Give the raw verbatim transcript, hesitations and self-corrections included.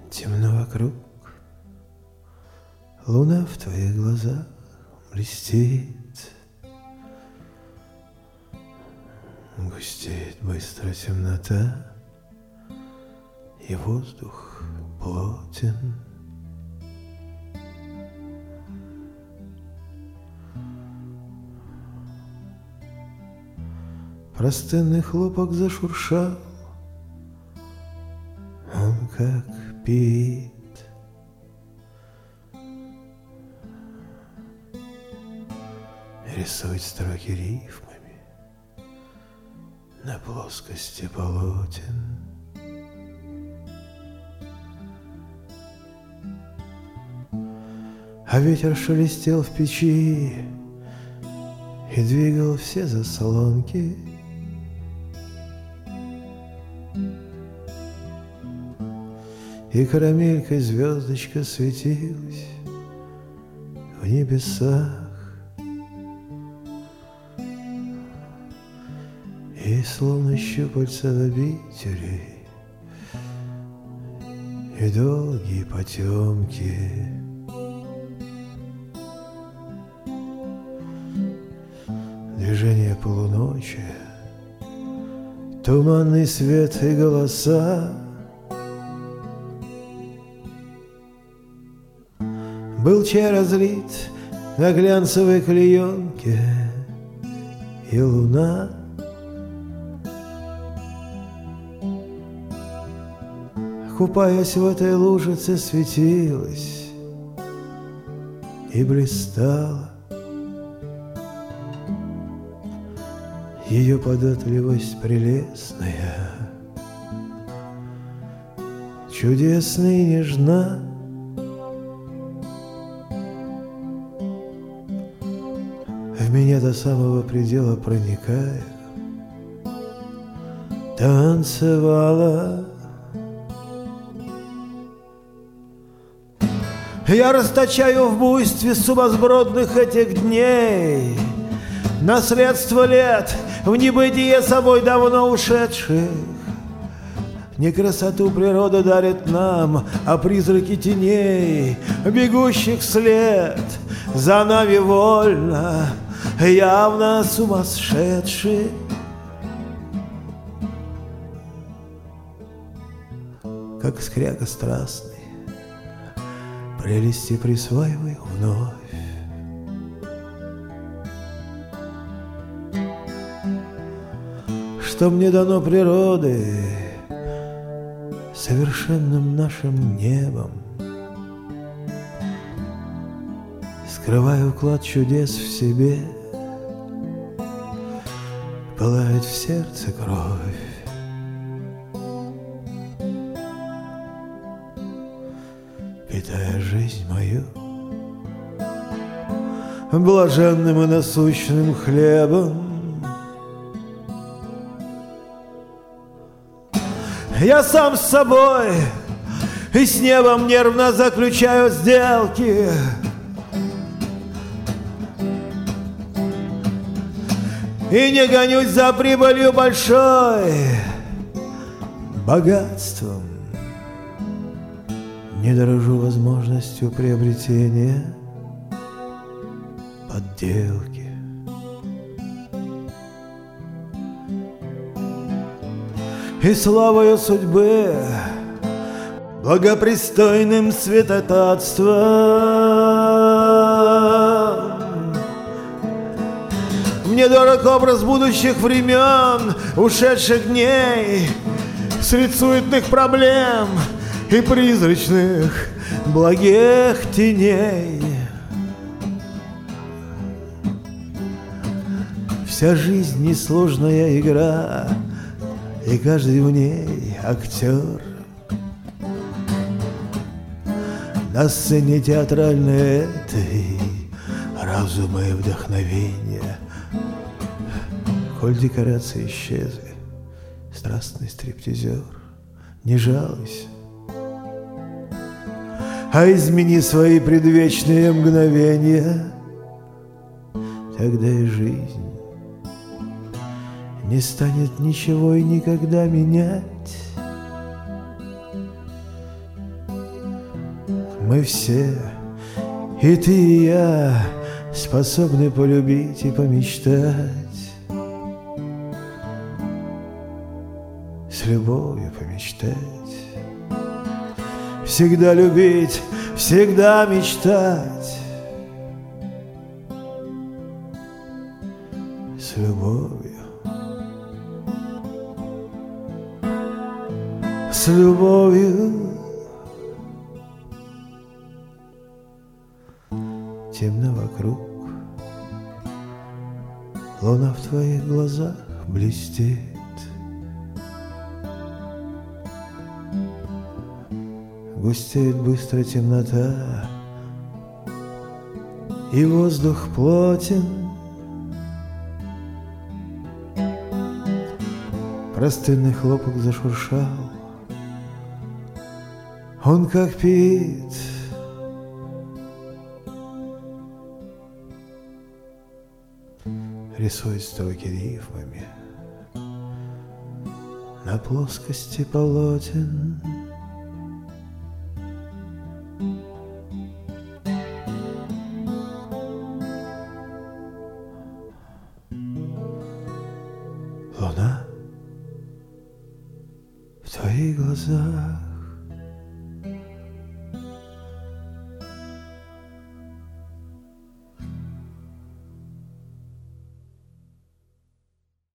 Темно вокруг, луна в твоих глазах блестит. Густеет быстро темнота, и воздух плотен. Простынный хлопок зашуршал, он как пит. Рисует строки рифмами на плоскости полотен. А ветер шелестел в печи и двигал все заслонки. И карамелькой звездочка светилась в небесах. И словно щупальца в обители, и долгие потемки. Движение полуночи, туманный свет и голоса. Был чай разлит на глянцевой клеенке, и луна купаясь в этой лужице, светилась и блистала. Ее податливость прелестная, чудесна и нежна. В меня до самого предела проникая, танцевала. Я расточаю в буйстве сумасбродных этих дней наследство лет в небытие собой давно ушедших. Не красоту природа дарит нам, а призраки теней, бегущих вслед за нами вольно, явно сумасшедших. Как скряга страстный, прелести присваивай вновь. Что мне дано природой, совершенным нашим небом, скрываю уклад чудес в себе, пылает в сердце кровь. Питая жизнь мою блаженным и насущным хлебом, я сам с собой и с небом нервно заключаю сделки. И не гонюсь за прибылью большой, богатством. Не дорожу возможностью приобретения подделки. И славою судьбы, благопристойным святотатством мне дорог образ будущих времен, ушедших дней, средь суетных проблем и призрачных благих теней. Вся жизнь несложная игра, и каждый в ней актер. На сцене театральной этой разума и вдохновения, коль декорации исчезли, страстный стриптизер, не жалуйся, а измени свои предвечные мгновения, тогда и жизнь не станет ничего и никогда менять. Мы все, и ты, и я, способны полюбить и помечтать, с любовью помечтать, всегда любить, всегда мечтать, с любовью, с любовью. Темно вокруг, луна в твоих глазах блестит. Густеет быстро темнота, и воздух плотен. Простынный хлопок зашуршал, он как пит. Рисует строки рифмами на плоскости полотен. Луна в твоих глазах